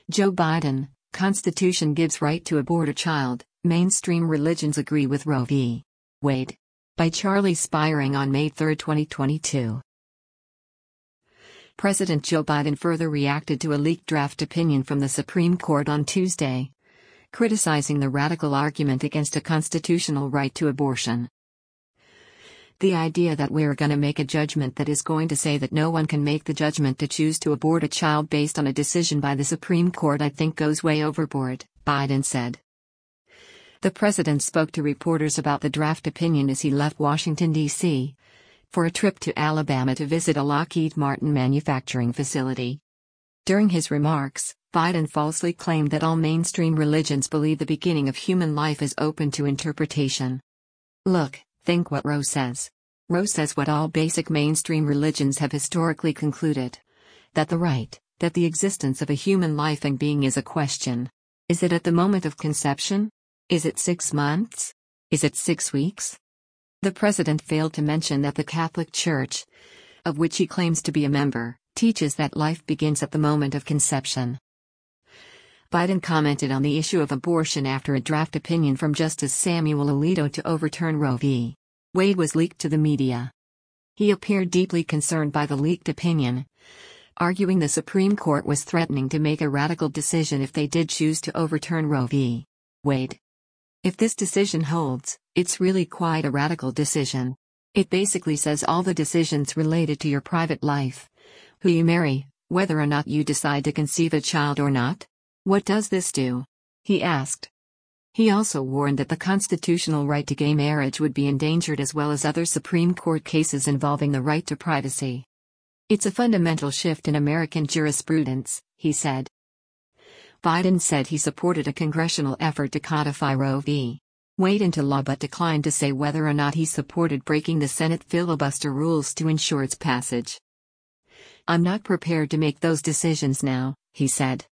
Joe Biden, Constitution gives right to abort a child, mainstream religions agree with Roe v. Wade. By Charlie Spiring on May 3, 2022. President Joe Biden further reacted to a leaked draft opinion from the Supreme Court on Tuesday, criticizing the radical argument against a constitutional right to abortion. The idea that we're gonna make a judgment that is going to say that no one can make the judgment to choose to abort a child based on a decision by the Supreme Court I think goes way overboard, Biden said. The president spoke to reporters about the draft opinion as he left Washington, D.C., for a trip to Alabama to visit a Lockheed Martin manufacturing facility. During his remarks, Biden falsely claimed that all mainstream religions believe the beginning of human life is open to interpretation. Look, think what Roe says. Roe says what all basic mainstream religions have historically concluded. That the existence of a human life and being is a question. Is it at the moment of conception? Is it 6 months? Is it 6 weeks? The president failed to mention that the Catholic Church, of which he claims to be a member, teaches that life begins at the moment of conception. Biden commented on the issue of abortion after a draft opinion from Justice Samuel Alito to overturn Roe v. Wade was leaked to the media. He appeared deeply concerned by the leaked opinion, arguing the Supreme Court was threatening to make a radical decision if they did choose to overturn Roe v. Wade. If this decision holds, it's really quite a radical decision. It basically says all the decisions related to your private life, who you marry, whether or not you decide to conceive a child or not. What does this do? He asked. He also warned that the constitutional right to gay marriage would be endangered as well as other Supreme Court cases involving the right to privacy. It's a fundamental shift in American jurisprudence, he said. Biden said he supported a congressional effort to codify Roe v. Wade into law but declined to say whether or not he supported breaking the Senate filibuster rules to ensure its passage. I'm not prepared to make those decisions now, he said.